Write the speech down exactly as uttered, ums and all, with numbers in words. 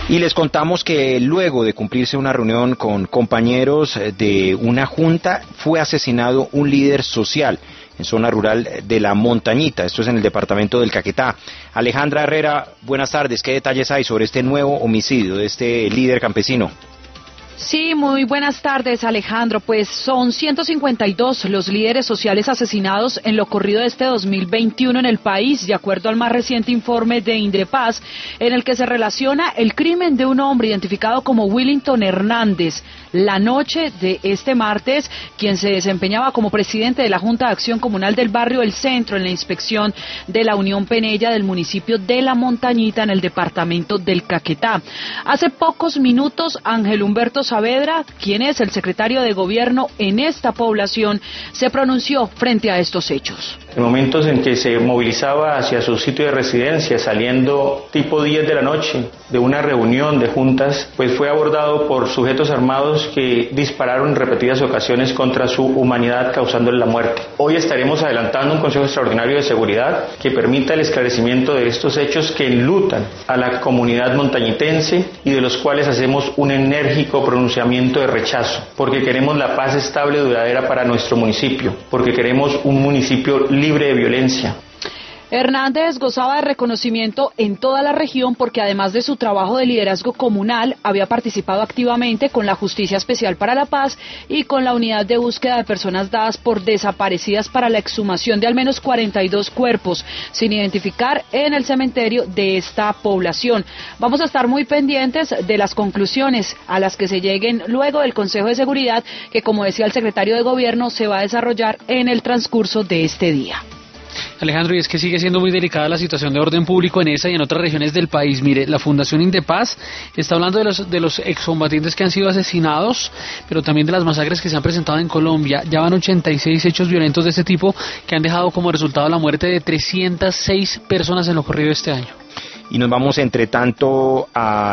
Y les contamos que luego de cumplirse una reunión con compañeros de una junta, fue asesinado un líder social en zona rural de La Montañita, esto es en el departamento del Caquetá. Alejandra Herrera, buenas tardes, ¿qué detalles hay sobre este nuevo homicidio de este líder campesino? Sí, muy buenas tardes, Alejandro. Pues son ciento cincuenta y dos los líderes sociales asesinados en lo corrido de este dos mil veintiuno en el país, de acuerdo al más reciente informe de Indepaz, en el que se relaciona el crimen de un hombre identificado como Willington Hernández la noche de este martes, quien se desempeñaba como presidente de la Junta de Acción Comunal del barrio El Centro en la inspección de la Unión Penella del municipio de La Montañita en el departamento del Caquetá. Hace pocos minutos, Ángel Humberto Saavedra, quien es el secretario de gobierno en esta población, se pronunció frente a estos hechos. En momentos en que se movilizaba hacia su sitio de residencia, saliendo tipo diez de la noche de una reunión de juntas, pues fue abordado por sujetos armados que dispararon en repetidas ocasiones contra su humanidad, causándole la muerte. Hoy estaremos adelantando un Consejo Extraordinario de Seguridad que permita el esclarecimiento de estos hechos que enlutan a la comunidad montañitense y de los cuales hacemos un enérgico pronunciamiento de rechazo, porque queremos la paz estable y duradera para nuestro municipio, porque queremos un municipio libre de violencia. Hernández gozaba de reconocimiento en toda la región porque además de su trabajo de liderazgo comunal, había participado activamente con la Justicia Especial para la Paz y con la Unidad de Búsqueda de Personas Dadas por Desaparecidas para la exhumación de al menos cuarenta y dos cuerpos sin identificar en el cementerio de esta población. Vamos a estar muy pendientes de las conclusiones a las que se lleguen luego del Consejo de Seguridad, que, como decía el secretario de Gobierno, se va a desarrollar en el transcurso de este día. Alejandro, y es que sigue siendo muy delicada la situación de orden público en esa y en otras regiones del país. Mire, la Fundación Indepaz está hablando de los, de los excombatientes que han sido asesinados, pero también de las masacres que se han presentado en Colombia. Ya van ochenta y seis hechos violentos de este tipo que han dejado como resultado la muerte de trescientas seis personas en lo corrido de este año. Y nos vamos entre tanto a